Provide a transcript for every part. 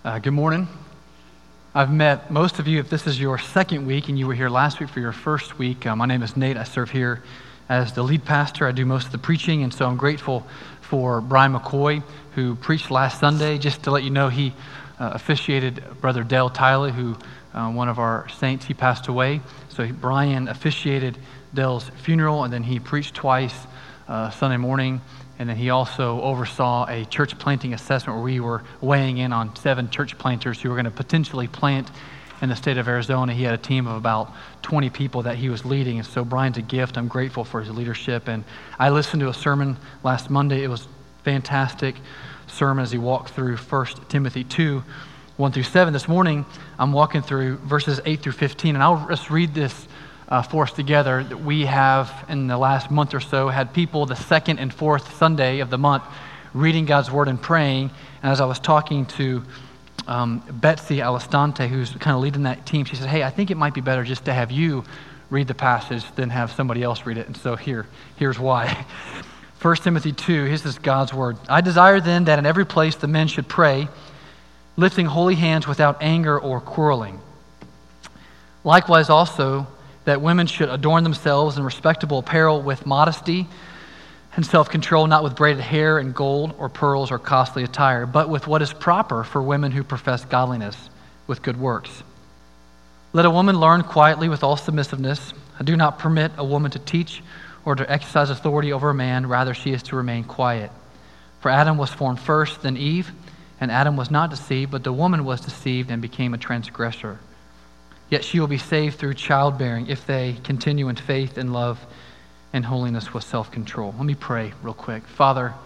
Good morning. I've met most of you if this is your second week and you were here last week for your first week. My name is Nate. I serve here as the lead pastor. I do most of the preaching, and so I'm grateful for Brian McCoy, who preached last Sunday. Just to let you know, he officiated Brother Dale Tyler, who one of our saints, he passed away. So Brian officiated Dale's funeral, and then he preached twice Sunday morning. And then he also oversaw a church planting assessment where we were weighing in on 7 church planters who were going to potentially plant in the state of Arizona. He had a team of about 20 people that he was leading. And so Brian's a gift. I'm grateful for his leadership. And I listened to a sermon last Monday. It was a fantastic sermon as he walked through 1 Timothy 2, 1 through 7. This morning, I'm walking through verses 8 through 15. And I'll just read this for us together. That we have, in the last month or so, had people the second and fourth Sunday of the month reading God's Word and praying. And as I was talking to Betsy Alistante, who's kind of leading that team, she said, hey, I think it might be better just to have you read the passage than have somebody else read it. And so here's why. 1 Timothy 2, this is God's Word. I desire then that in every place the men should pray, lifting holy hands without anger or quarreling. Likewise also, that women should adorn themselves in respectable apparel with modesty and self-control, not with braided hair and gold or pearls or costly attire, but with what is proper for women who profess godliness with good works. Let a woman learn quietly with all submissiveness. I do not permit a woman to teach or to exercise authority over a man. Rather, she is to remain quiet. For Adam was formed first, then Eve, and Adam was not deceived, but the woman was deceived and became a transgressor. Yet she will be saved through childbearing if they continue in faith and love and holiness with self-control. Let me pray real quick. Father,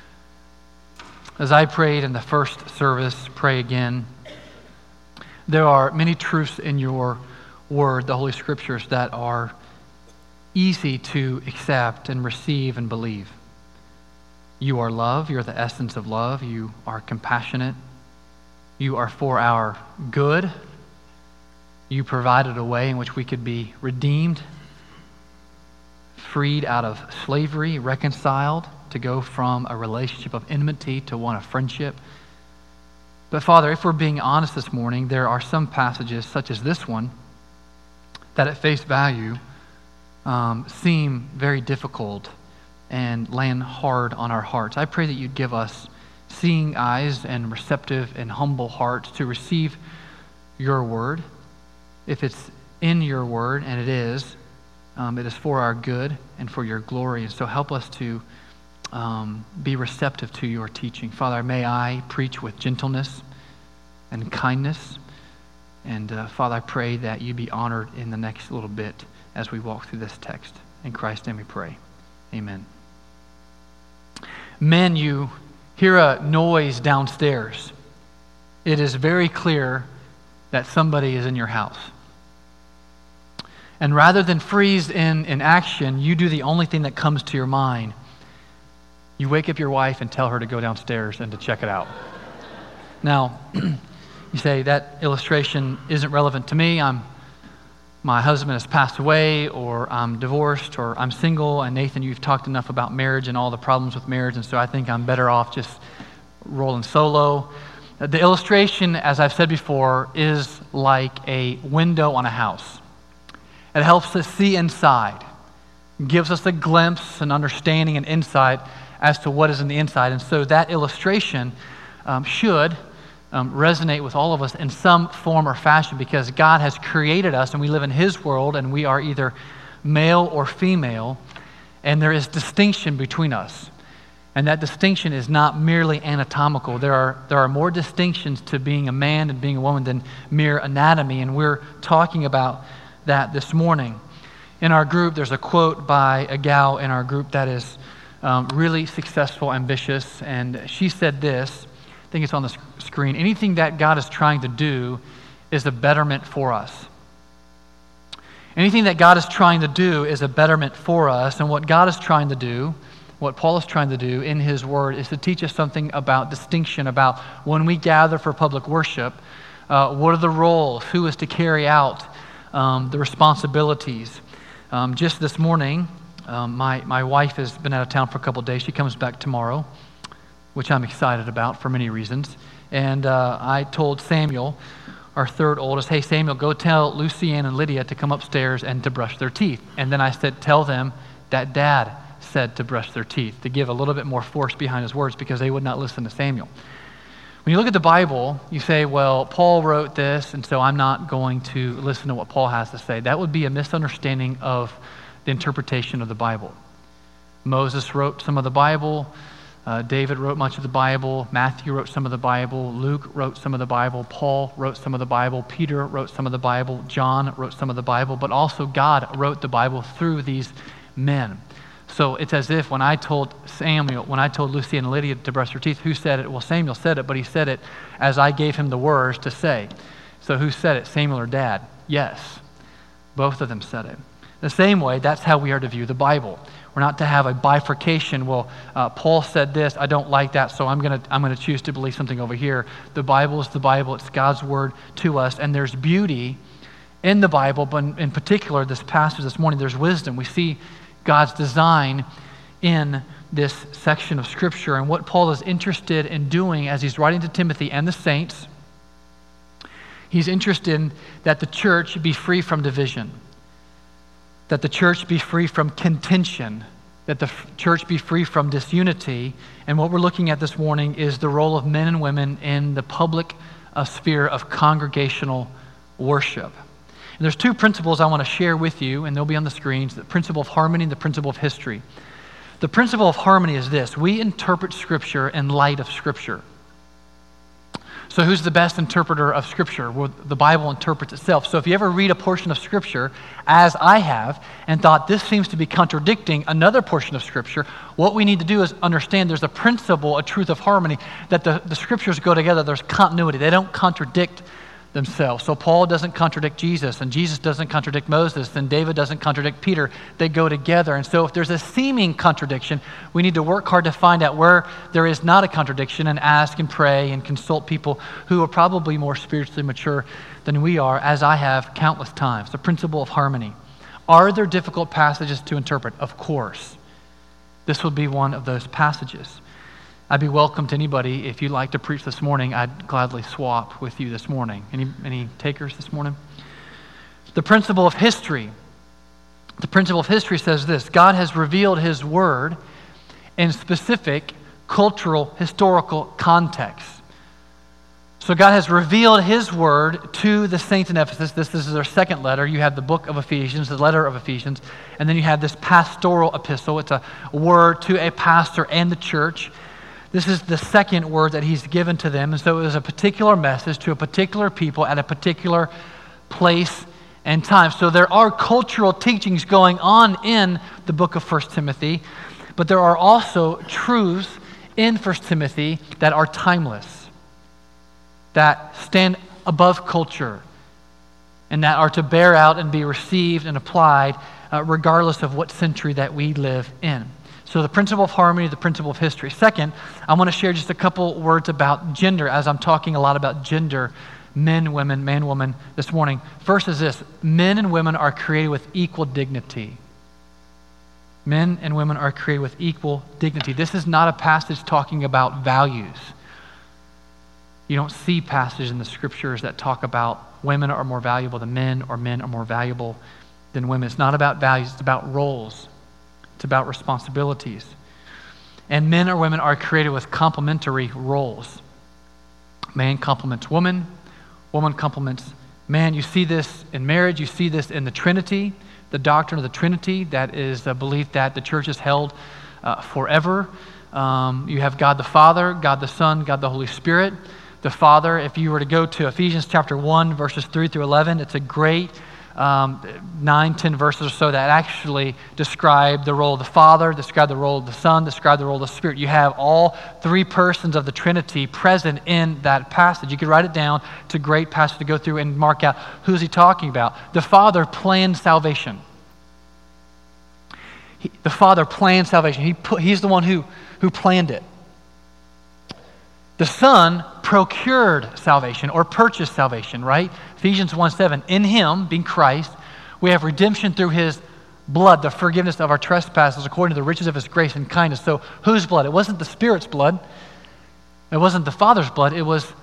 as I prayed in the first service, pray again. There are many truths in your word, the Holy Scriptures, that are easy to accept and receive and believe. You are love. You're the essence of love. You are compassionate. You are for our good. You provided a way in which we could be redeemed, freed out of slavery, reconciled to go from a relationship of enmity to one of friendship. But Father, if we're being honest this morning, there are some passages, such as this one, that at face value seem very difficult and land hard on our hearts. I pray that you'd give us seeing eyes and receptive and humble hearts to receive your word. If it's in your word, and it is for our good and for your glory. And so help us to be receptive to your teaching. Father, may I preach with gentleness and kindness. And Father, I pray that you be honored in the next little bit as we walk through this text. In Christ's name we pray. Amen. Men, you hear a noise downstairs. It is very clear that somebody is in your house. And rather than freeze in action, you do the only thing that comes to your mind. You wake up your wife and tell her to go downstairs and to check it out. Now, you say, that illustration isn't relevant to me. My husband has passed away, or I'm divorced, or I'm single, and Nathan, you've talked enough about marriage and all the problems with marriage, and so I think I'm better off just rolling solo. The illustration, as I've said before, is like a window on a house. It helps us see inside, gives us a glimpse, an understanding, and insight as to what is in the inside. And so that illustration should resonate with all of us in some form or fashion, because God has created us and we live in His world, and we are either male or female, and there is distinction between us. And that distinction is not merely anatomical. There are more distinctions to being a man and being a woman than mere anatomy, and we're talking about that this morning. In our group, there's a quote by a gal in our group that is really successful, ambitious, and she said this, I think it's on the screen: anything that God is trying to do is a betterment for us. Anything that God is trying to do is a betterment for us, and what God is trying to do, what Paul is trying to do in his word, is to teach us something about distinction, about when we gather for public worship, what are the roles, who is to carry out the responsibilities. Just this morning, my wife has been out of town for a couple of days. She comes back tomorrow, which I'm excited about for many reasons. And I told Samuel, our third oldest, hey, Samuel, go tell Lucianne and Lydia to come upstairs and to brush their teeth. And then I said, tell them that Dad said to brush their teeth, to give a little bit more force behind his words because they would not listen to Samuel. When you look at the Bible, you say, well, Paul wrote this, and so I'm not going to listen to what Paul has to say. That would be a misunderstanding of the interpretation of the Bible. Moses wrote some of the Bible. David wrote much of the Bible. Matthew wrote some of the Bible. Luke wrote some of the Bible. Paul wrote some of the Bible. Peter wrote some of the Bible. John wrote some of the Bible. But also God wrote the Bible through these men. So it's as if when I told Lucy and Lydia to brush their teeth, who said it? Well, Samuel said it, but he said it as I gave him the words to say. So who said it, Samuel or Dad? Yes, both of them said it. The same way, that's how we are to view the Bible. We're not to have a bifurcation. Well, Paul said this, I don't like that, so I'm gonna choose to believe something over here. The Bible is the Bible. It's God's word to us, and there's beauty in the Bible, but in particular, this passage this morning, there's wisdom. We see God's design in this section of Scripture, and what Paul is interested in doing as he's writing to Timothy and the saints, he's interested in that the church be free from division, that the church be free from contention, that the church be free from disunity. And what we're looking at this morning is the role of men and women in the public sphere of congregational worship. And there's two principles I want to share with you, and they'll be on the screens, the principle of harmony and the principle of history. The principle of harmony is this: we interpret Scripture in light of Scripture. So who's the best interpreter of Scripture? Well, the Bible interprets itself. So if you ever read a portion of Scripture, as I have, and thought this seems to be contradicting another portion of Scripture, what we need to do is understand there's a principle, a truth of harmony, that the Scriptures go together. There's continuity. They don't contradict themselves. So Paul doesn't contradict Jesus, and Jesus doesn't contradict Moses, and David doesn't contradict Peter. They go together. And so if there's a seeming contradiction, we need to work hard to find out where there is not a contradiction and ask and pray and consult people who are probably more spiritually mature than we are, as I have countless times. The principle of harmony. Are there difficult passages to interpret? Of course. This would be one of those passages. I'd be welcome to anybody. If you'd like to preach this morning, I'd gladly swap with you this morning. Any takers this morning? The principle of history. The principle of history says this: God has revealed His Word in specific cultural, historical contexts. So God has revealed His Word to the saints in Ephesus. This is their second letter. You have the book of Ephesians, the letter of Ephesians, and then you have this pastoral epistle. It's a word to a pastor and the church. This is the second word that he's given to them. And so it was a particular message to a particular people at a particular place and time. So there are cultural teachings going on in the book of 1 Timothy, but there are also truths in 1 Timothy that are timeless, that stand above culture, and that are to bear out and be received and applied regardless of what century that we live in. So the principle of harmony, the principle of history. Second, I want to share just a couple words about gender, as I'm talking a lot about gender, men, women, man, woman this morning. First is this: men and women are created with equal dignity. Men and women are created with equal dignity. This is not a passage talking about values. You don't see passages in the Scriptures that talk about women are more valuable than men or men are more valuable than women. It's not about values, it's about roles. It's about responsibilities. And men or women are created with complementary roles. Man complements woman, woman complements man. You see this in marriage, you see this in the Trinity, the doctrine of the Trinity. That is a belief that the church has held forever. You have God the Father, God the Son, God the Holy Spirit. The Father, if you were to go to Ephesians chapter 1, verses 3 through 11, it's a great 9-10 verses or so that actually describe the role of the Father, describe the role of the Son, describe the role of the Spirit. You have all three persons of the Trinity present in that passage. You could write it down. It's a great passage to go through and mark out who's he talking about. The Father planned salvation. The Father planned salvation. He's the one who planned it. The Son procured salvation or purchased salvation, right? Ephesians 1:7, in Him, being Christ, we have redemption through His blood, the forgiveness of our trespasses according to the riches of His grace and kindness. So whose blood? It wasn't the Spirit's blood. It wasn't the Father's blood. It was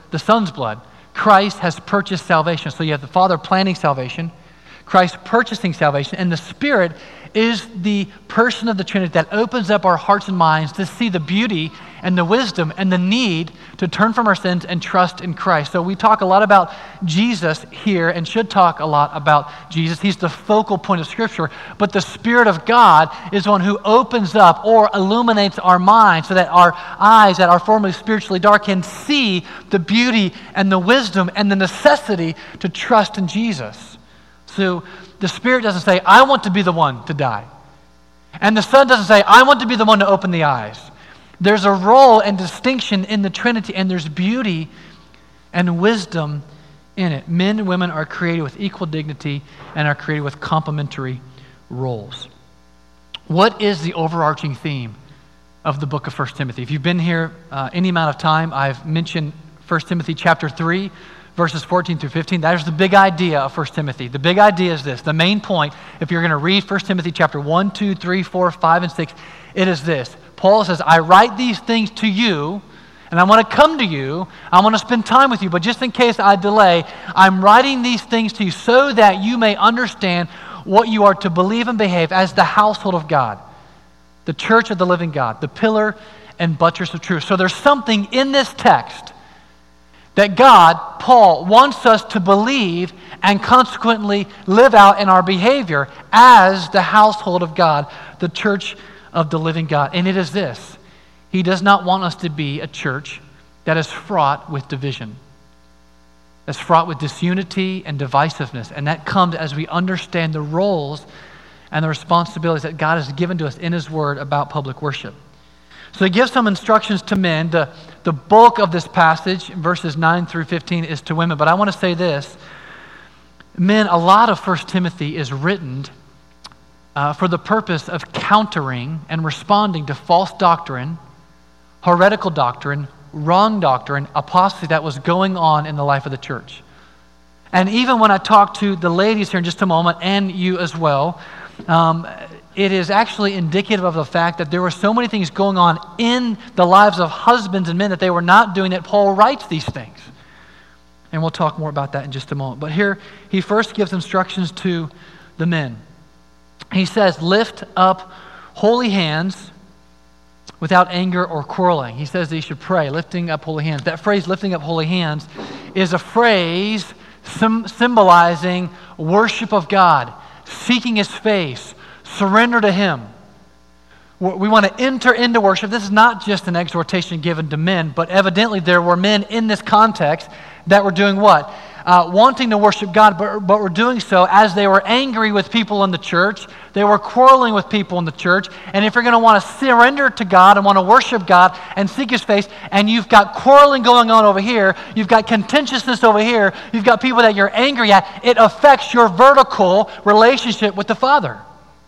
the Son's blood. Christ has purchased salvation. So you have the Father planning salvation, Christ purchasing salvation, and the Spirit is the person of the Trinity that opens up our hearts and minds to see the beauty and the wisdom and the need to turn from our sins and trust in Christ. So we talk a lot about Jesus here and should talk a lot about Jesus. He's the focal point of Scripture, but the Spirit of God is one who opens up or illuminates our minds so that our eyes that are formerly spiritually dark can see the beauty and the wisdom and the necessity to trust in Jesus. So the Spirit doesn't say, I want to be the one to die. And the Son doesn't say, I want to be the one to open the eyes. There's a role and distinction in the Trinity, and there's beauty and wisdom in it. Men and women are created with equal dignity and are created with complementary roles. What is the overarching theme of the book of 1 Timothy? If you've been here any amount of time, I've mentioned 1 Timothy chapter 3, verses 14 through 15. That is the big idea of 1 Timothy. The big idea is this. The main point, if you're going to read 1 Timothy chapter 1, 2, 3, 4, 5, and 6, it is this. Paul says, I write these things to you, and I want to come to you. I want to spend time with you, but just in case I delay, I'm writing these things to you so that you may understand what you are to believe and behave as the household of God, the church of the living God, the pillar and buttress of truth. So there's something in this text that God, Paul, wants us to believe and consequently live out in our behavior as the household of God, the church of the living God. And it is this. He does not want us to be a church that is fraught with division, that's fraught with disunity and divisiveness. And that comes as we understand the roles and the responsibilities that God has given to us in His Word about public worship. So he gives some instructions to men. The bulk of this passage, verses 9 through 15, is to women. But I want to say this. Men, a lot of 1 Timothy is written for the purpose of countering and responding to false doctrine, heretical doctrine, wrong doctrine, apostasy that was going on in the life of the church. And even when I talk to the ladies here in just a moment, and you as well, it is actually indicative of the fact that there were so many things going on in the lives of husbands and men that they were not doing, that Paul writes these things. And we'll talk more about that in just a moment. But here, he first gives instructions to the men. He says, lift up holy hands without anger or quarreling. He says that you should pray, lifting up holy hands. That phrase, lifting up holy hands, is a phrase symbolizing worship of God, seeking His face, surrender to Him. We want to enter into worship. This is not just an exhortation given to men, but evidently there were men in this context that were doing what? Wanting to worship God, but were doing so as they were angry with people in the church. They were quarreling with people in the church. And if you're going to want to surrender to God and want to worship God and seek His face, and you've got quarreling going on over here, you've got contentiousness over here, you've got people that you're angry at, it affects your vertical relationship with the Father.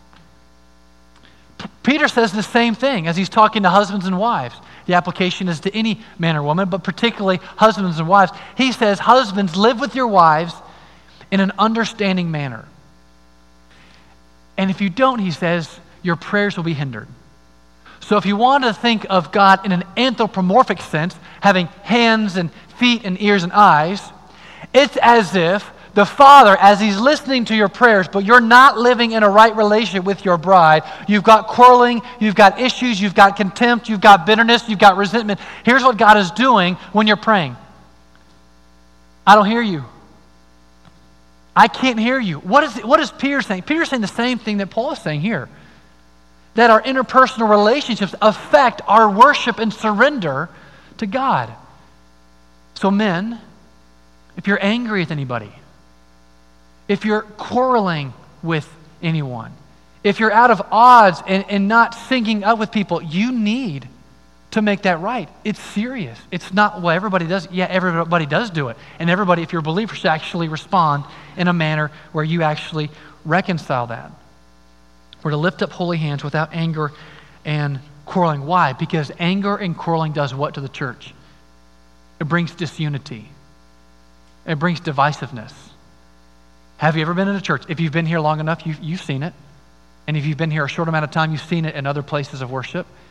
Peter says the same thing as he's talking to husbands and wives. The application is to any man or woman, but particularly husbands and wives. He says, husbands, live with your wives in an understanding manner. And if you don't, he says, your prayers will be hindered. So if you want to think of God in an anthropomorphic sense, having hands and feet and ears and eyes, it's as if the Father, as He's listening to your prayers, but you're not living in a right relationship with your bride. You've got quarreling, you've got issues, you've got contempt, you've got bitterness, you've got resentment. Here's what God is doing when you're praying. I don't hear you. I can't hear you. What is Peter saying? Peter's saying the same thing that Paul is saying here. That our interpersonal relationships affect our worship and surrender to God. So men, if you're angry with anybody, if you're quarreling with anyone, if you're out of odds and not syncing up with people, you need to make that right. It's serious. It's not, well, everybody does. Yeah, everybody does do it. And everybody, if you're a believer, should actually respond in a manner where you actually reconcile that. We're to lift up holy hands without anger and quarreling. Why? Because anger and quarreling does what to the church? It brings disunity. It brings divisiveness. Have you ever been in a church? If you've been here long enough, you've seen it. And if you've been here a short amount of time, you've seen it in other places of worship.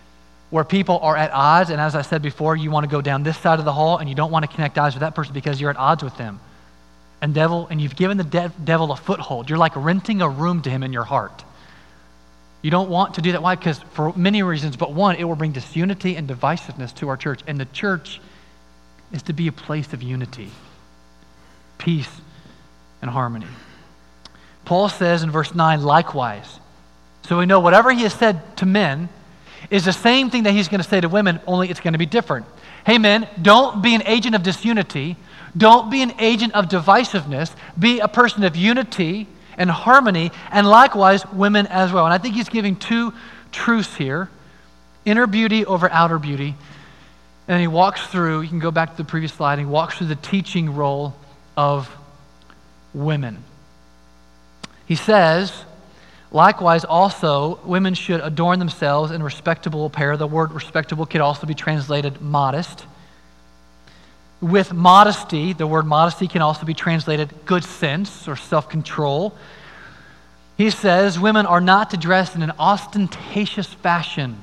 where people are at odds, and as I said before, you want to go down this side of the hall and you don't want to connect eyes with that person because you're at odds with them. And you've given the devil a foothold. You're like renting a room to him in your heart. You don't want to do that. Why? Because for many reasons, but one, it will bring disunity and divisiveness to our church. And the church is to be a place of unity, peace, and harmony. Paul says in verse 9, likewise. So we know whatever he has said to men is the same thing that he's going to say to women, only it's going to be different. Hey men, don't be an agent of disunity. Don't be an agent of divisiveness. Be a person of unity and harmony, and likewise women as well. And I think he's giving two truths here, inner beauty over outer beauty. And he walks through, you can go back to the previous slide, and he walks through the teaching role of women. He says, likewise also, women should adorn themselves in respectable apparel. The word respectable could also be translated modest. With modesty, the word modesty can also be translated good sense or self-control. He says women are not to dress in an ostentatious fashion.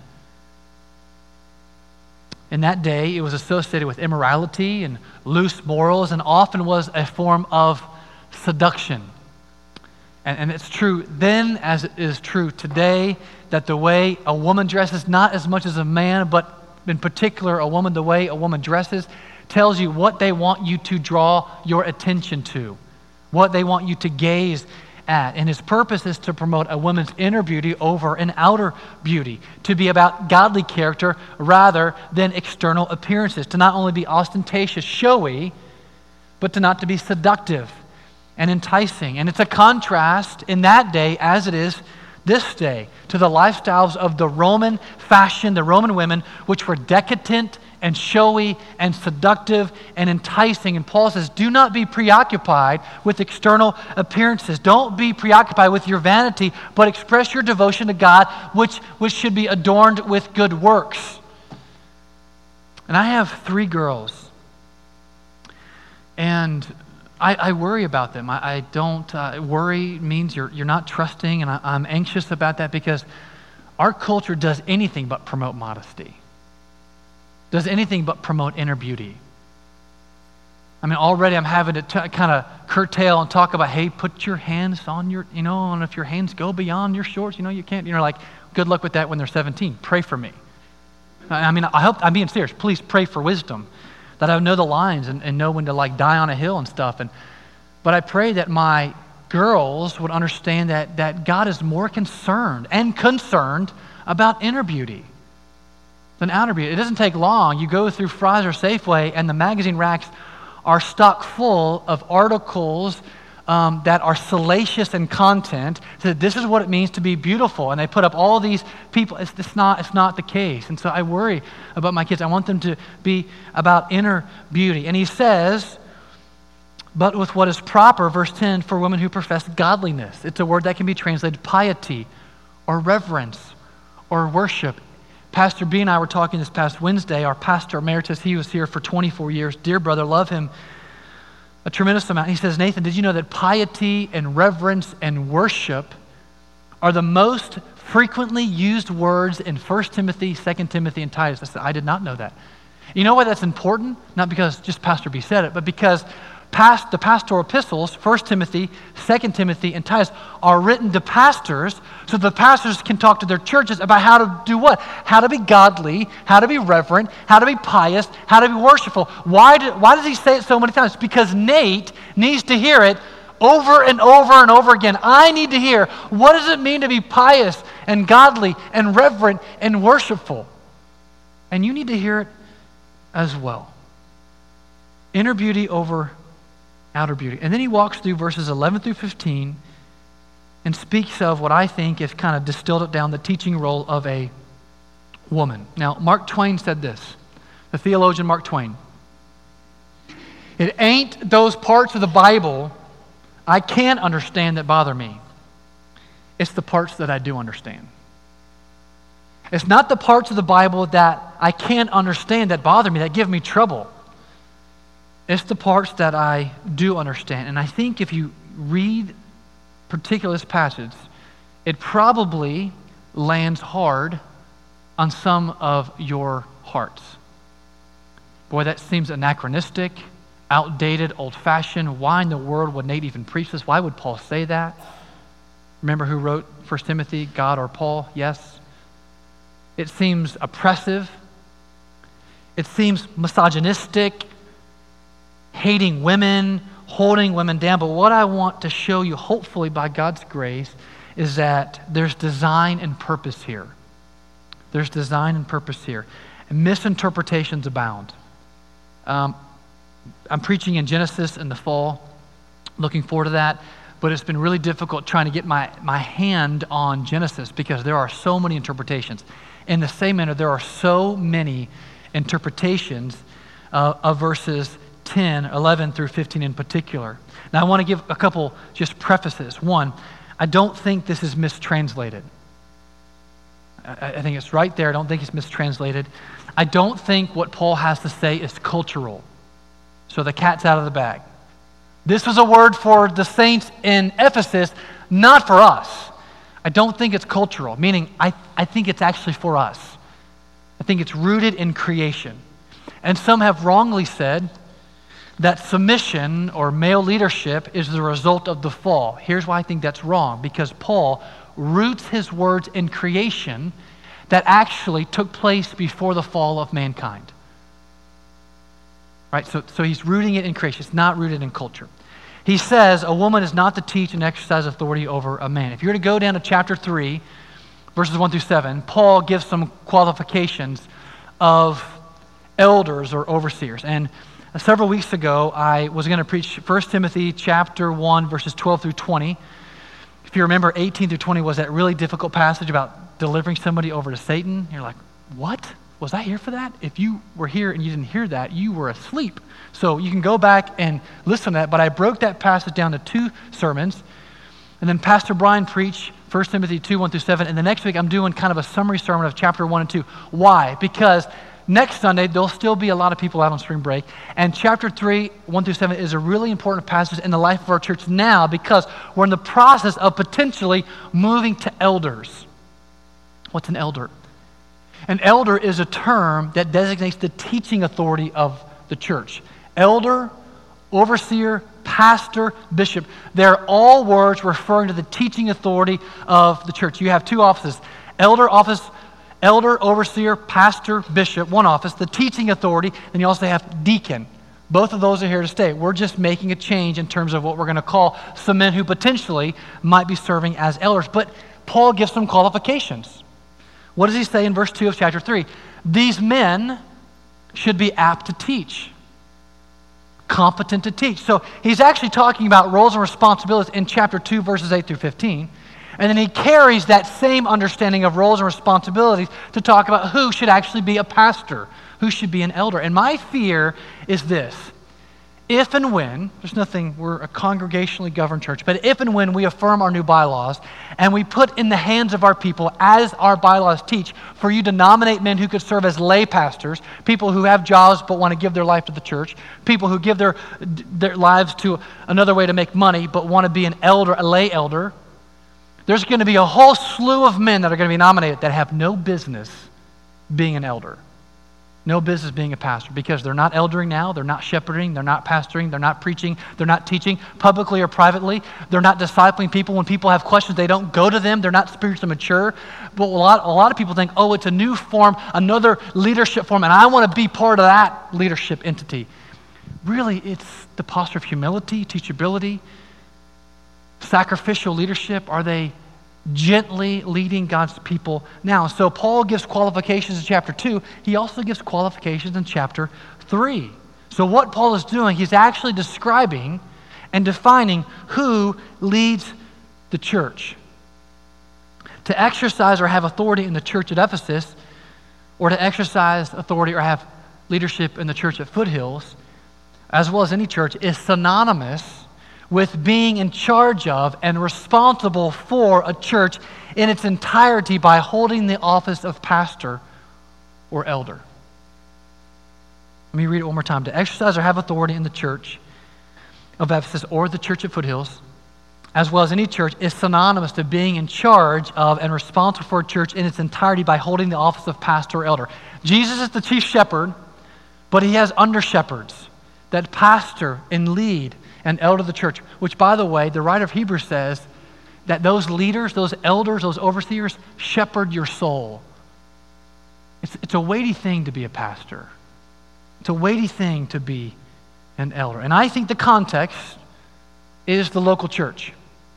In that day, it was associated with immorality and loose morals and often was a form of seduction. And it's true then as it is true today that the way a woman dresses, not as much as a man, but in particular a woman, the way a woman dresses, tells you what they want you to draw your attention to, what they want you to gaze at. And his purpose is to promote a woman's inner beauty over an outer beauty, to be about godly character rather than external appearances, to not only be ostentatious, showy, but to not to be seductive and enticing. And it's a contrast in that day as it is this day to the lifestyles of the Roman fashion, the Roman women, which were decadent and showy and seductive and enticing. And Paul says, do not be preoccupied with external appearances. Don't be preoccupied with your vanity, but express your devotion to God, which should be adorned with good works. And I have 3 girls, and I worry about them. I don't, worry means you're not trusting, and I'm anxious about that because our culture does anything but promote modesty. Does anything but promote inner beauty. I mean, already I'm having to kind of curtail and talk about, hey, put your hands on your, and if your hands go beyond your shorts, you can't, like, good luck with that when they're 17. Pray for me. I mean, I hope, I'm being serious. Please pray for wisdom, that I know the lines and know when to, like, die on a hill and stuff. But I pray that my girls would understand that God is more concerned about inner beauty than outer beauty. It doesn't take long. You go through Fry's or Safeway, and the magazine racks are stock full of articles that are salacious in content. So this is what it means to be beautiful, and they put up all these people. It's not the case. And so I worry about my kids. I want them to be about inner beauty. And he says, but with what is proper, verse 10, for women who profess godliness. It's a word that can be translated piety or reverence or worship. Pastor B and I were talking this past Wednesday. Our pastor emeritus, he was here for 24 years. Dear brother, love him a tremendous amount. He says, Nathan, did you know that piety and reverence and worship are the most frequently used words in 1 Timothy, 2 Timothy, and Titus? I said, I did not know that. You know why that's important? Not because just Pastor B said it, but because the pastoral epistles, 1 Timothy, 2 Timothy, and Titus, are written to pastors so the pastors can talk to their churches about how to do what? How to be godly, how to be reverent, how to be pious, how to be worshipful. Why does he say it so many times? Because Nate needs to hear it over and over and over again. I need to hear, what does it mean to be pious and godly and reverent and worshipful? And you need to hear it as well. Inner beauty over outer beauty. And then he walks through verses 11 through 15 and speaks of what I think is kind of distilled it down, the teaching role of a woman. Now, Mark Twain said this, the theologian Mark Twain. It ain't those parts of the Bible I can't understand that bother me. It's the parts that I do understand. It's not the parts of the Bible that I can't understand that bother me, that give me trouble. It's the parts that I do understand. And I think if you read particular this passage, it probably lands hard on some of your hearts. Boy, that seems anachronistic, outdated, old-fashioned. Why in the world would Nate even preach this? Why would Paul say that? Remember who wrote 1 Timothy, God or Paul? Yes. It seems oppressive. It seems misogynistic, hating women, holding women down. But what I want to show you, hopefully by God's grace, is that there's design and purpose here. There's design and purpose here. And misinterpretations abound. I'm preaching in Genesis in the fall, looking forward to that. But it's been really difficult trying to get my hand on Genesis because there are so many interpretations. In the same manner, there are so many interpretations of verses 10, 11 through 15 in particular. Now, I want to give a couple just prefaces. One, I don't think this is mistranslated. I think it's right there. I don't think it's mistranslated. I don't think what Paul has to say is cultural. So the cat's out of the bag. This was a word for the saints in Ephesus, not for us. I don't think it's cultural, meaning I think it's actually for us. I think it's rooted in creation. And some have wrongly said that submission or male leadership is the result of the fall. Here's why I think that's wrong, because Paul roots his words in creation that actually took place before the fall of mankind. Right? So he's rooting it in creation. It's not rooted in culture. He says a woman is not to teach and exercise authority over a man. If you were to go down to chapter 3, verses 1 through 7, Paul gives some qualifications of elders or overseers. And several weeks ago, I was going to preach 1 Timothy chapter 1, verses 12 through 20. If you remember, 18 through 20 was that really difficult passage about delivering somebody over to Satan. You're like, what? Was I here for that? If you were here and you didn't hear that, you were asleep. So you can go back and listen to that, but I broke that passage down to 2 sermons. And then Pastor Brian preached 1 Timothy 2, 1 through 7. And the next week I'm doing kind of a summary sermon of chapter 1 and 2. Why? Because next Sunday there'll still be a lot of people out on spring break. And chapter 3, 1 through 7 is a really important passage in the life of our church now because we're in the process of potentially moving to elders. What's an elder? An elder is a term that designates the teaching authority of the church. Elder, overseer, pastor, bishop, they're all words referring to the teaching authority of the church. You have 2 offices, elder, overseer, pastor, bishop, 1 office, the teaching authority, and you also have deacon. Both of those are here to stay. We're just making a change in terms of what we're going to call some men who potentially might be serving as elders. But Paul gives some qualifications. What does he say in verse 2 of chapter 3? These men should be apt to teach, competent to teach. So he's actually talking about roles and responsibilities in chapter 2, verses 8 through 15. And then he carries that same understanding of roles and responsibilities to talk about who should actually be a pastor, who should be an elder. And my fear is this. If and when, we're a congregationally governed church, but if and when we affirm our new bylaws and we put in the hands of our people, as our bylaws teach, for you to nominate men who could serve as lay pastors, people who have jobs but want to give their life to the church, people who give their lives to another way to make money but want to be an elder, a lay elder, there's going to be a whole slew of men that are going to be nominated that have no business being an elder. No business being a pastor because they're not eldering now, they're not shepherding, they're not pastoring, they're not preaching, they're not teaching publicly or privately, they're not discipling people. When people have questions, they don't go to them, they're not spiritually mature. But a lot of people think, oh, it's a new form, another leadership form, and I want to be part of that leadership entity. Really, it's the posture of humility, teachability, sacrificial leadership. Are they gently leading God's people now? So Paul gives qualifications in chapter 2. He also gives qualifications in chapter 3. So what Paul is doing, he's actually describing and defining who leads the church. To exercise or have authority in the church at Ephesus, or to exercise authority or have leadership in the church at Foothills, as well as any church, is synonymous with being in charge of and responsible for a church in its entirety by holding the office of pastor or elder. Let me read it one more time. To exercise or have authority in the church of Ephesus or the church at Foothills, as well as any church, is synonymous to being in charge of and responsible for a church in its entirety by holding the office of pastor or elder. Jesus is the chief shepherd, but he has under-shepherds that pastor and lead and elder the church, which, by the way, the writer of Hebrews says that those leaders, those elders, those overseers shepherd your soul. It's a weighty thing to be a pastor. It's a weighty thing to be an elder. And I think the context is the local church.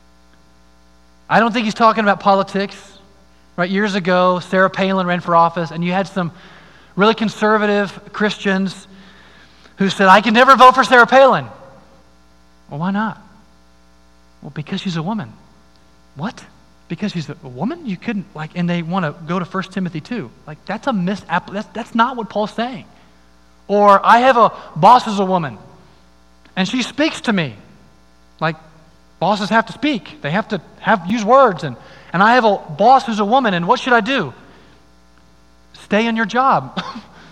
I don't think he's talking about politics. Right? Years ago, Sarah Palin ran for office, and you had some really conservative Christians who said, I can never vote for Sarah Palin. Well, why not? Well, because she's a woman. What? Because she's a woman? You couldn't, and they want to go to 1 Timothy 2. That's a that's not what Paul's saying. Or, I have a boss who's a woman, and she speaks to me. Bosses have to speak. They have to use words. And I have a boss who's a woman, and what should I do? Stay in your job.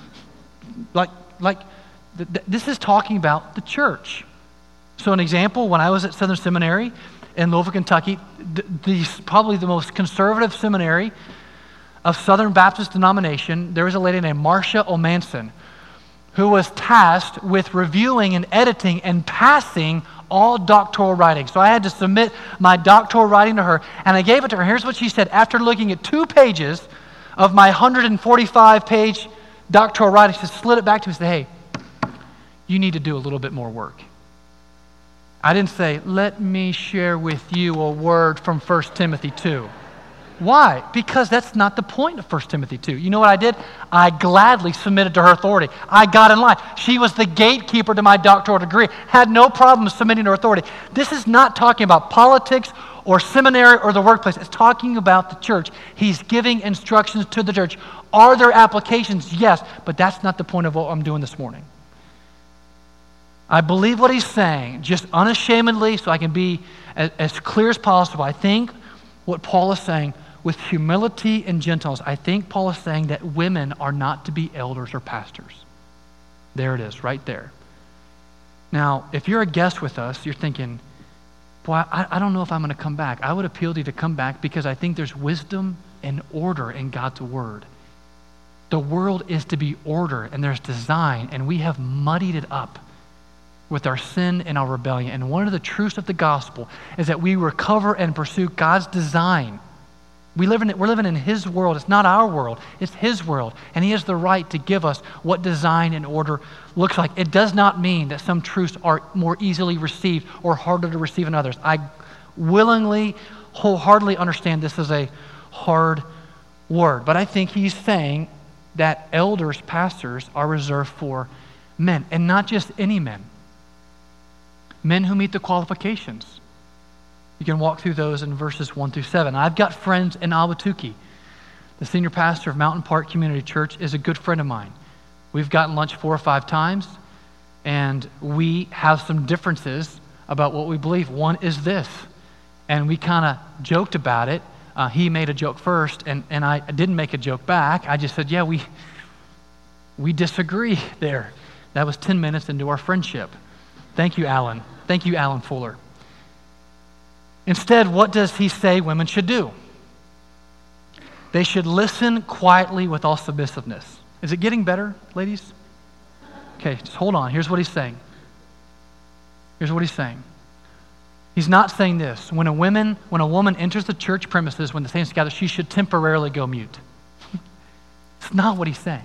This is talking about the church. So an example, when I was at Southern Seminary in Louisville, Kentucky, probably the most conservative seminary of Southern Baptist denomination, there was a lady named Marcia O'Manson who was tasked with reviewing and editing and passing all doctoral writing. So I had to submit my doctoral writing to her, and I gave it to her. Here's what she said. After looking at 2 pages of my 145-page doctoral writing, she slid it back to me and said, hey, you need to do a little bit more work. I didn't say, let me share with you a word from 1 Timothy 2. Why? Because that's not the point of 1 Timothy 2. You know what I did? I gladly submitted to her authority. I got in line. She was the gatekeeper to my doctoral degree. Had no problem submitting to her authority. This is not talking about politics or seminary or the workplace. It's talking about the church. He's giving instructions to the church. Are there applications? Yes, but that's not the point of what I'm doing this morning. I believe what he's saying, just unashamedly, so I can be as clear as possible. I think what Paul is saying, with humility and gentleness, I think Paul is saying that women are not to be elders or pastors. There it is, right there. Now, if you're a guest with us, you're thinking, boy, I don't know if I'm going to come back. I would appeal to you to come back because I think there's wisdom and order in God's word. The world is to be order, and there's design, and we have muddied it up with our sin and our rebellion. And one of the truths of the gospel is that we recover and pursue God's design. We're living in his world. It's not our world. It's his world. And he has the right to give us what design and order looks like. It does not mean that some truths are more easily received or harder to receive than others. I willingly, wholeheartedly understand this is a hard word. But I think he's saying that elders, pastors, are reserved for men. And not just any men. Men who meet the qualifications. You can walk through those in verses 1 through 7. I've got friends in Ahwatukee. The senior pastor of Mountain Park Community Church is a good friend of mine. We've gotten lunch 4 or 5 times, and we have some differences about what we believe. One is this, and we kind of joked about it. He made a joke first, and I didn't make a joke back. I just said, yeah, we disagree there. That was 10 minutes into our friendship. Thank you, Alan. Thank you, Alan Fuller. Instead, what does he say women should do? They should listen quietly with all submissiveness. Is it getting better, ladies? Okay, just hold on. Here's what he's saying. Here's what he's saying. He's not saying this. When a woman enters the church premises, when the saints gather, she should temporarily go mute. It's not what he's saying.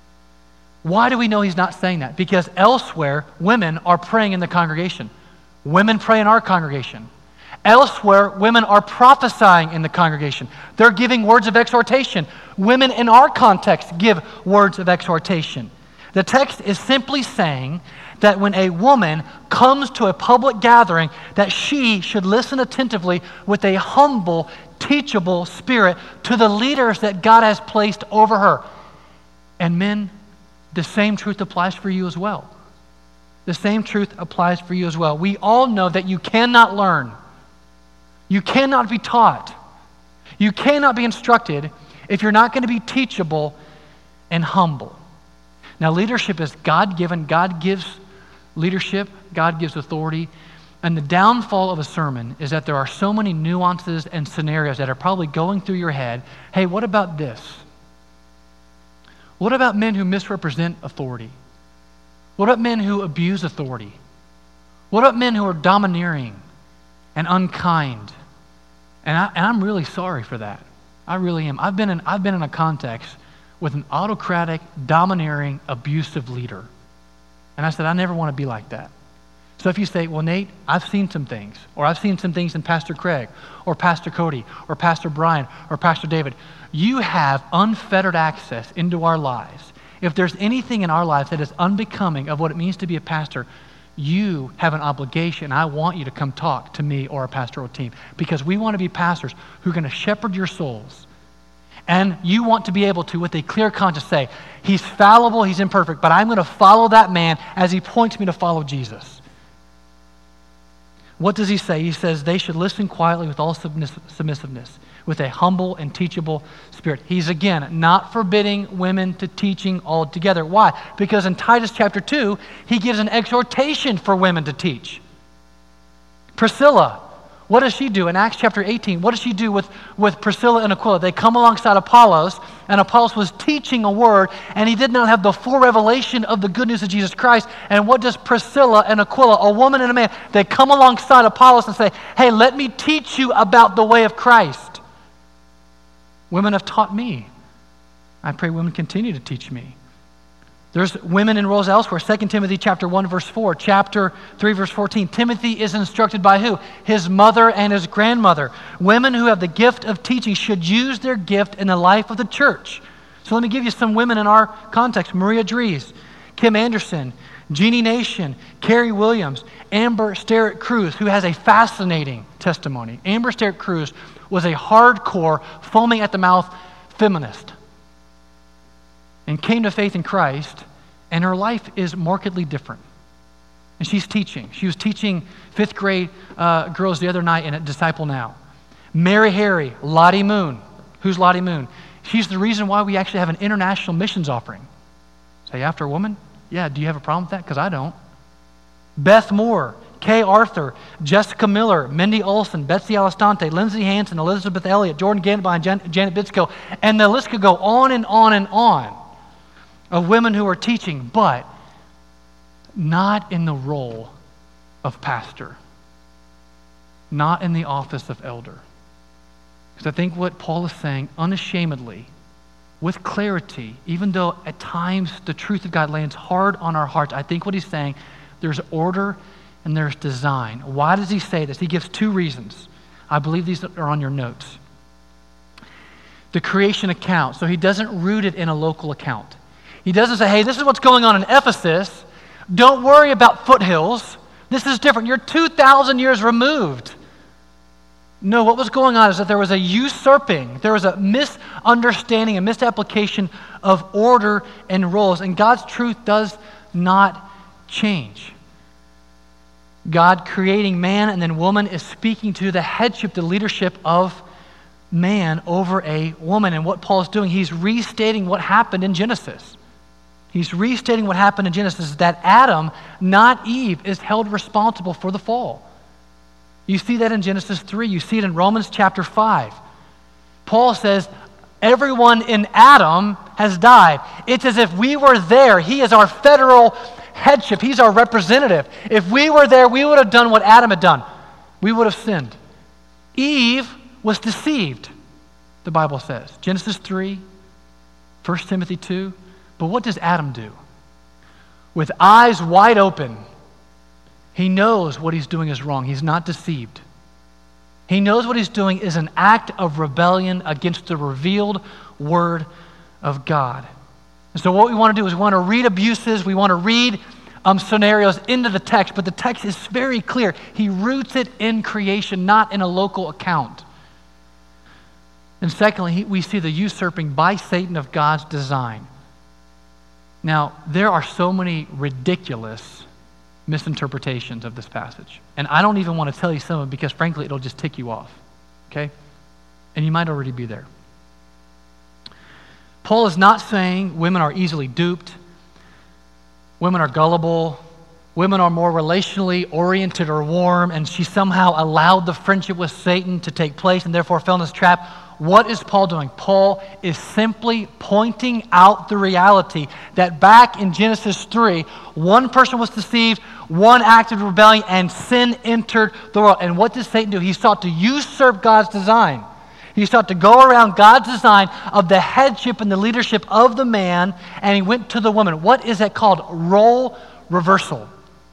Why do we know he's not saying that? Because elsewhere, women are praying in the congregation. Women pray in our congregation. Elsewhere, women are prophesying in the congregation. They're giving words of exhortation. Women in our context give words of exhortation. The text is simply saying that when a woman comes to a public gathering, that she should listen attentively with a humble, teachable spirit to the leaders that God has placed over her. And men, the same truth applies for you as well. The same truth applies for you as well. We all know that you cannot learn. You cannot be taught. You cannot be instructed if you're not going to be teachable and humble. Now, leadership is God-given. God gives leadership. God gives authority. And the downfall of a sermon is that there are so many nuances and scenarios that are probably going through your head. Hey, what about this? What about men who misrepresent authority? What about men who abuse authority? What about men who are domineering and unkind? And I'm really sorry for that. I really am. I've been in a context with an autocratic, domineering, abusive leader. And I said, I never want to be like that. So if you say, well, Nate, I've seen some things, or I've seen some things in Pastor Craig, or Pastor Cody, or Pastor Brian, or Pastor David, you have unfettered access into our lives. If there's anything in our lives that is unbecoming of what it means to be a pastor, you have an obligation. I want you to come talk to me or our pastoral team, because we want to be pastors who are going to shepherd your souls. And you want to be able to, with a clear conscience, say, he's fallible, he's imperfect, but I'm going to follow that man as he points me to follow Jesus. What does he say? He says they should listen quietly with all submissiveness, with a humble and teachable spirit. He's, again, not forbidding women to teaching altogether. Why? Because in Titus chapter 2, he gives an exhortation for women to teach. Priscilla, what does she do? In Acts chapter 18, what does she do with Priscilla and Aquila? They come alongside Apollos, and Apollos was teaching a word, and he did not have the full revelation of the good news of Jesus Christ. And what does Priscilla and Aquila, a woman and a man, they come alongside Apollos and say, hey, let me teach you about the way of Christ. Women have taught me. I pray women continue to teach me. There's women in roles elsewhere. 2 Timothy chapter 1, verse 4, chapter 3, verse 14. Timothy is instructed by who? His mother and his grandmother. Women who have the gift of teaching should use their gift in the life of the church. So let me give you some women in our context. Maria Dries, Kim Anderson, Jeannie Nation, Carrie Williams, Amber Sterritt Cruz, who has a fascinating testimony. Amber Sterritt Cruz was a hardcore, foaming at the mouth feminist, and came to faith in Christ, and her life is markedly different. And she's teaching. She was teaching fifth grade girls the other night in Disciple Now. Mary Harry, Lottie Moon. Who's Lottie Moon? She's the reason why we actually have an international missions offering. Say, after a woman? Yeah, do you have a problem with that? Because I don't. Beth Moore, Kay Arthur, Jessica Miller, Mindy Olson, Betsy Alistante, Lindsay Hansen, Elizabeth Elliott, Jordan Gandebein, Janet Bitsko, and the list could go on and on and on of women who are teaching, but not in the role of pastor, not in the office of elder. Because I think what Paul is saying unashamedly, with clarity, even though at times the truth of God lands hard on our hearts, I think what he's saying, there's order and there's design. Why does he say this? He gives two reasons. I believe these are on your notes. The creation account. So he doesn't root it in a local account. He doesn't say, hey, this is what's going on in Ephesus. Don't worry about foothills. This is different. You're 2,000 years removed. No, what was going on is that there was a usurping, there was a misunderstanding, a misapplication of order and roles, and God's truth does not change. God creating man and then woman is speaking to the headship, the leadership of man over a woman. And what Paul is doing, he's restating what happened in Genesis. He's restating what happened in Genesis, that Adam, not Eve, is held responsible for the fall. You see that in Genesis 3. You see it in Romans chapter 5. Paul says, everyone in Adam has died. It's as if we were there. He is our federal headship. He's our representative. If we were there, we would have done what Adam had done. We would have sinned. Eve was deceived, the Bible says. Genesis 3, 1 Timothy 2. But what does Adam do? With eyes wide open, he knows what he's doing is wrong. He's not deceived. He knows what he's doing is an act of rebellion against the revealed word of God. And so what we want to do is we want to read abuses, we want to read scenarios into the text, but the text is very clear. He roots it in creation, not in a local account. And secondly, we see the usurping by Satan of God's design. Now, there are so many ridiculous misinterpretations of this passage. And I don't even want to tell you some of them because, frankly, it'll just tick you off. Okay? And you might already be there. Paul is not saying women are easily duped, women are gullible, women are more relationally oriented or warm, and she somehow allowed the friendship with Satan to take place and therefore fell in this trap. What is Paul doing? Paul is simply pointing out the reality that back in Genesis 3, one person was deceived, one acted rebellion, and sin entered the world. And what did Satan do? He sought to usurp God's design. He sought to go around God's design of the headship and the leadership of the man, and he went to the woman. What is that called? Role reversal.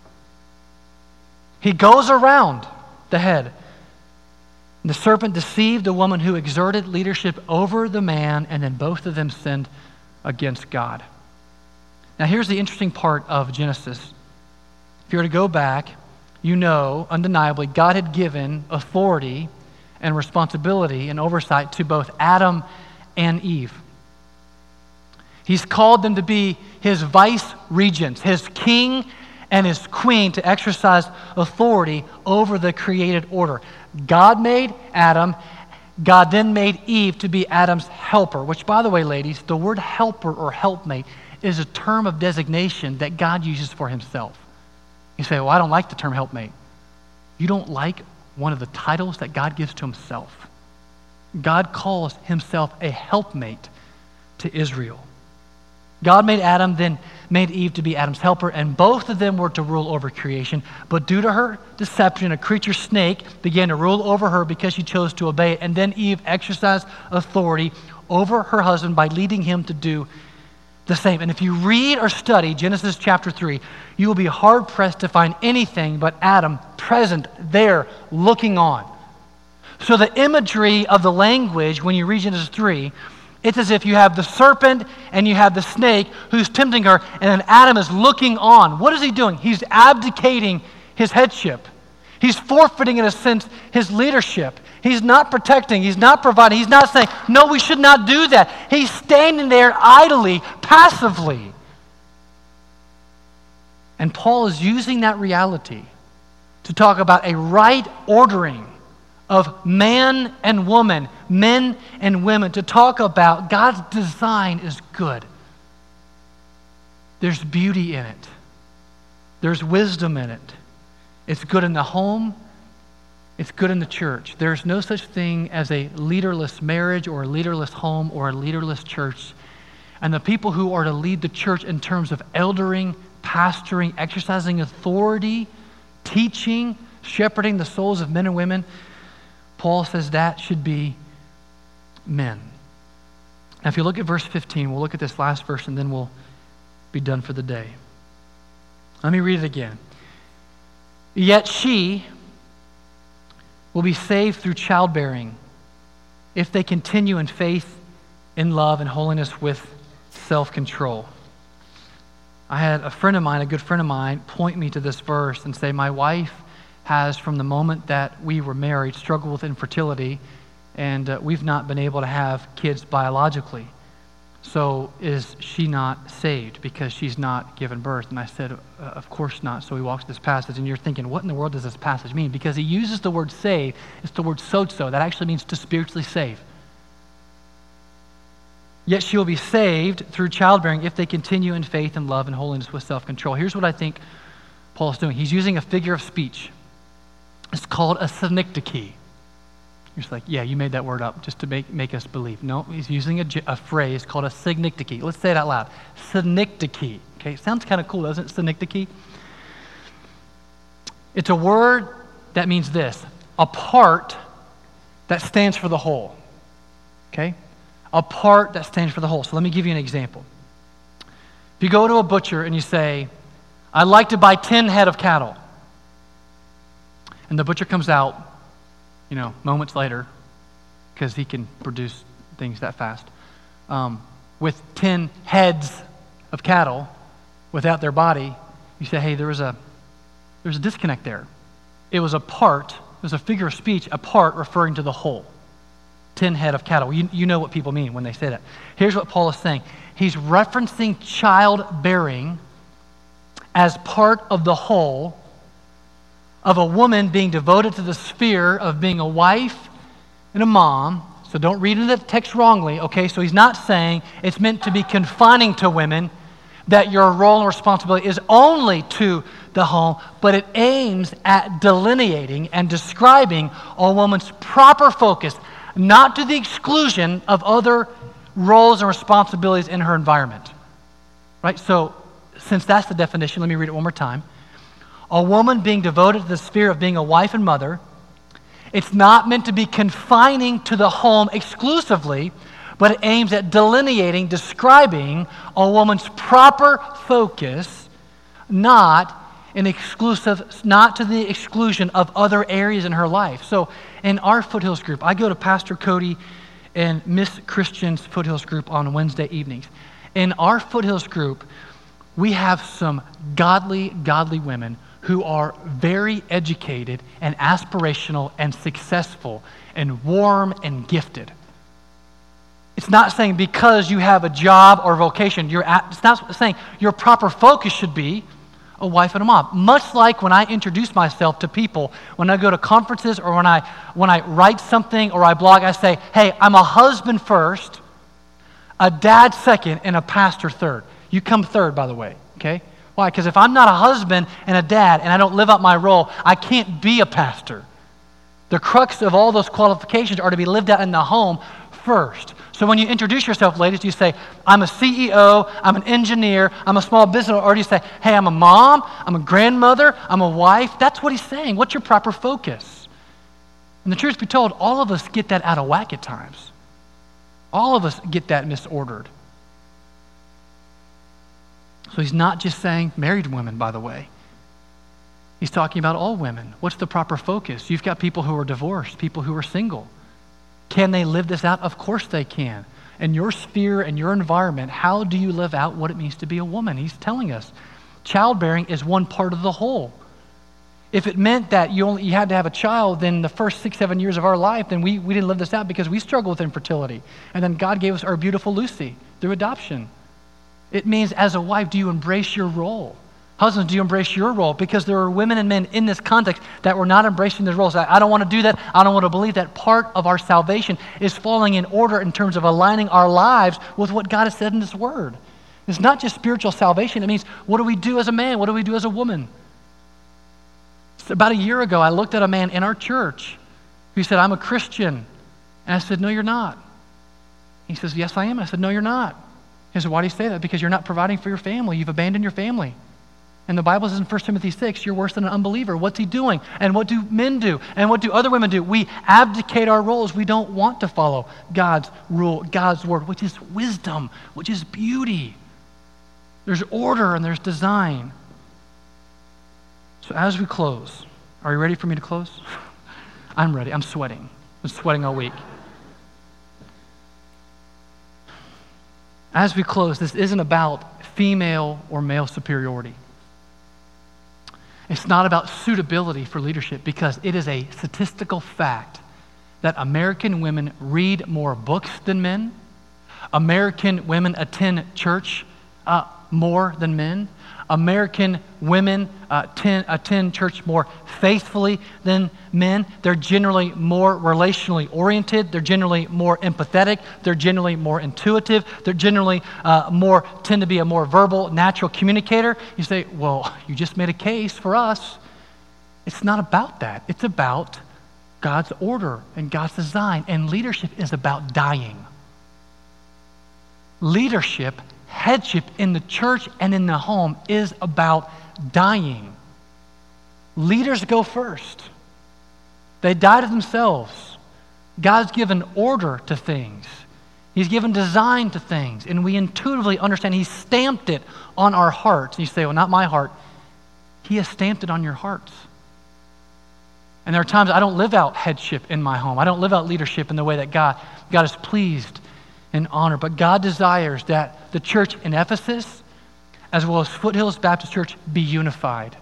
He goes around the head. The serpent deceived the woman who exerted leadership over the man, and then both of them sinned against God. Now here's the interesting part of Genesis. If you were to go back, you know, undeniably, God had given authority and responsibility and oversight to both Adam and Eve. He's called them to be his vice regents, his king and his queen, to exercise authority over the created order. God made Adam. God then made Eve to be Adam's helper, which, by the way, ladies, the word helper or helpmate is a term of designation that God uses for himself. You say, well, I don't like the term helpmate. You don't like one of the titles that God gives to himself. God calls himself a helpmate to Israel. God made Adam, then made Eve to be Adam's helper, and both of them were to rule over creation. But due to her deception, a creature snake began to rule over her because she chose to obey it. And then Eve exercised authority over her husband by leading him to do the same. And if you read or study Genesis chapter 3, you will be hard-pressed to find anything but Adam present there looking on. So the imagery of the language when you read Genesis 3, it's as if you have the serpent and you have the snake who's tempting her, and then Adam is looking on. What is he doing? He's abdicating his headship. He's forfeiting, in a sense, his leadership. He's not protecting. He's not providing. He's not saying, no, we should not do that. He's standing there idly, passively. And Paul is using that reality to talk about a right ordering of man and woman, men and women, to talk about God's design is good. There's beauty in it. There's wisdom in it. It's good in the home. It's good in the church. There's no such thing as a leaderless marriage or a leaderless home or a leaderless church. And the people who are to lead the church in terms of eldering, pastoring, exercising authority, teaching, shepherding the souls of men and women, Paul says that should be men. Now, if you look at verse 15, we'll look at this last verse and then we'll be done for the day. Let me read it again. Yet she will be saved through childbearing if they continue in faith, in love, and holiness with self-control. I had a friend of mine, a good friend of mine, point me to this verse and say, my wife has, from the moment that we were married, struggled with infertility, and we've not been able to have kids biologically. So is she not saved because she's not given birth? And I said, of course not. So he walks this passage, and you're thinking, what in the world does this passage mean? Because he uses the word save. It's the word sozo. That actually means to spiritually save. Yet she will be saved through childbearing if they continue in faith and love and holiness with self-control. Here's what I think Paul's doing. He's using a figure of speech. It's called a synecdoche. You're just like, yeah, you made that word up just to make us believe. No, he's using a phrase called a synecdoche. Let's say it out loud. Synecdoche. Okay, sounds kind of cool, doesn't it? Synecdoche. It's a word that means this: a part that stands for the whole. Okay? A part that stands for the whole. So let me give you an example. If you go to a butcher and you say, I'd like to buy 10 head of cattle. And the butcher comes out, moments later, because he can produce things that fast, with 10 heads of cattle without their body. You say, hey, there's a disconnect there. It was a figure of speech, a part referring to the whole. 10 head of cattle. You know what people mean when they say that. Here's what Paul is saying. He's referencing childbearing as part of the whole of a woman being devoted to the sphere of being a wife and a mom. So don't read into the text wrongly, okay? So he's not saying it's meant to be confining to women, that your role and responsibility is only to the home, but it aims at delineating and describing a woman's proper focus, not to the exclusion of other roles and responsibilities in her environment. Right? So, since that's the definition, let me read it one more time. A woman being devoted to the sphere of being a wife and mother, it's not meant to be confining to the home exclusively, but it aims at delineating, describing a woman's proper focus, not to the exclusion of other areas in her life. So in our Foothills group, I go to Pastor Cody and Miss Christian's Foothills group on Wednesday evenings. In our Foothills group, we have some godly women who are very educated and aspirational and successful and warm and gifted. It's not saying because you have a job or vocation, it's not saying your proper focus should be a wife and a mom. Much like when I introduce myself to people, when I go to conferences or when I write something or I blog, I say, hey, I'm a husband first, a dad second, and a pastor third. You come third, by the way, okay? Why? Because if I'm not a husband and a dad and I don't live out my role, I can't be a pastor. The crux of all those qualifications are to be lived out in the home first. So when you introduce yourself, ladies, you say, I'm a CEO, I'm an engineer, I'm a small business, or do you say, hey, I'm a mom, I'm a grandmother, I'm a wife? That's what he's saying. What's your proper focus? And the truth be told, all of us get that out of whack at times. All of us get that misordered. So he's not just saying married women, by the way. He's talking about all women. What's the proper focus? You've got people who are divorced, people who are single. Can they live this out? Of course they can. In your sphere and your environment, how do you live out what it means to be a woman? He's telling us childbearing is one part of the whole. If it meant that you had to have a child, then the first 6-7 years of our life, then we didn't live this out because we struggled with infertility. And then God gave us our beautiful Lucy through adoption. It means as a wife, do you embrace your role? Husbands, do you embrace your role? Because there are women and men in this context that were not embracing their roles. I don't want to do that. I don't want to believe that. Part of our salvation is falling in order in terms of aligning our lives with what God has said in His Word. It's not just spiritual salvation. It means, what do we do as a man? What do we do as a woman? About a year ago, I looked at a man in our church who said, I'm a Christian. And I said, no, you're not. He says, yes, I am. I said, no, you're not. He said, why do you say that? Because you're not providing for your family. You've abandoned your family. And the Bible says in 1 Timothy 6, you're worse than an unbeliever. What's he doing? And what do men do? And what do other women do? We abdicate our roles. We don't want to follow God's rule, God's word, which is wisdom, which is beauty. There's order and there's design. So as we close, are you ready for me to close? I'm ready. I'm sweating. I've been sweating all week. As we close, this isn't about female or male superiority. It's not about suitability for leadership, because it is a statistical fact that American women read more books than men. American women attend church more than men. American women attend church more faithfully than men. They're generally more relationally oriented. They're generally more empathetic. They're generally more intuitive. They're generally tend to be a more verbal, natural communicator. You say, well, you just made a case for us. It's not about that. It's about God's order and God's design. And leadership is about dying. Leadership, headship in the church and in the home is about dying. Leaders go first. They die to themselves. God's given order to things. He's given design to things, and we intuitively understand He stamped it on our hearts. And you say, well, not my heart. He has stamped it on your hearts. And there are times I don't live out headship in my home. I don't live out leadership in the way that God is pleased and honored. But God desires that the church in Ephesus, as well as Foothills Baptist Church, be unified.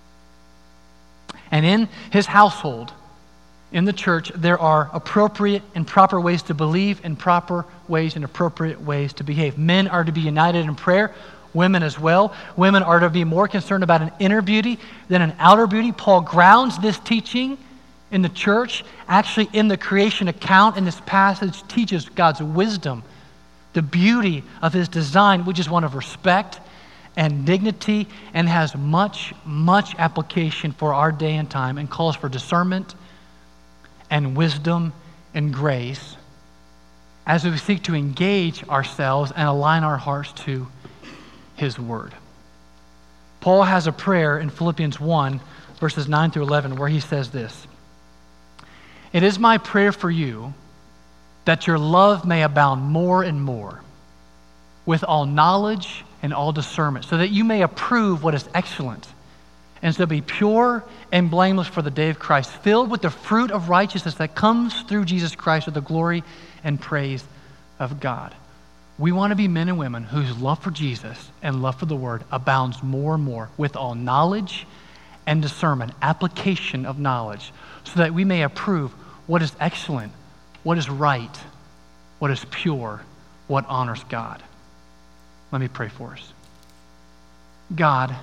And in His household, in the church, there are appropriate and proper ways to believe and proper ways and appropriate ways to behave. Men are to be united in prayer, women as well. Women are to be more concerned about an inner beauty than an outer beauty. Paul grounds this teaching in the church. Actually, in the creation account in this passage, teaches God's wisdom, the beauty of His design, which is one of respect and dignity and has much, much application for our day and time and calls for discernment and wisdom and grace as we seek to engage ourselves and align our hearts to His Word. Paul has a prayer in Philippians 1, verses 9 through 11, where he says this: "It is my prayer for you that your love may abound more and more with all knowledge and all discernment, so that you may approve what is excellent, and so be pure and blameless for the day of Christ, filled with the fruit of righteousness that comes through Jesus Christ with the glory and praise of God." We want to be men and women whose love for Jesus and love for the Word abounds more and more with all knowledge and discernment, application of knowledge, so that we may approve what is excellent, what is right, what is pure, what honors God. Let me pray for us. God,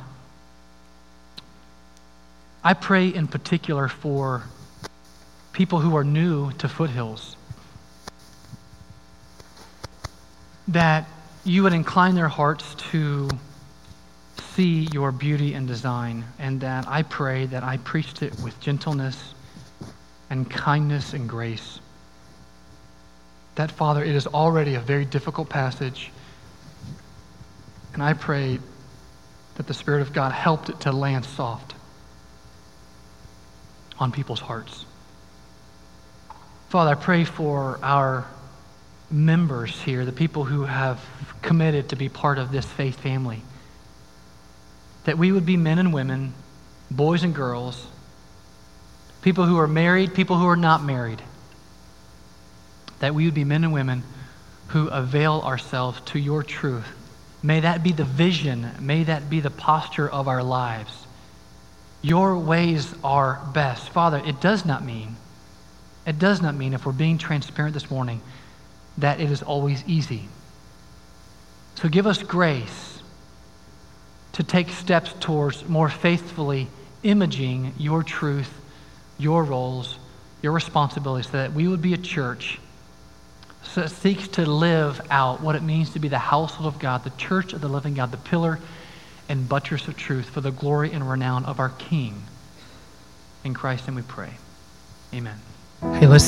I pray in particular for people who are new to Foothills, that you would incline their hearts to see your beauty and design, and that I pray that I preached it with gentleness and kindness and grace. That, Father, it is already a very difficult passage, and I pray that the Spirit of God helped it to land soft on people's hearts. Father, I pray for our members here, the people who have committed to be part of this faith family, that we would be men and women, boys and girls, people who are married, people who are not married, that we would be men and women who avail ourselves to your truth. May that be the vision, may that be the posture of our lives. Your ways are best. Father, it does not mean, if we're being transparent this morning, that it is always easy. So give us grace to take steps towards more faithfully imaging your truth, your roles, your responsibilities, so that we would be a church that seeks to live out what it means to be the household of God, the church of the living God, the pillar and buttress of truth for the glory and renown of our King. In Christ, and we pray. Amen. Hey, listen.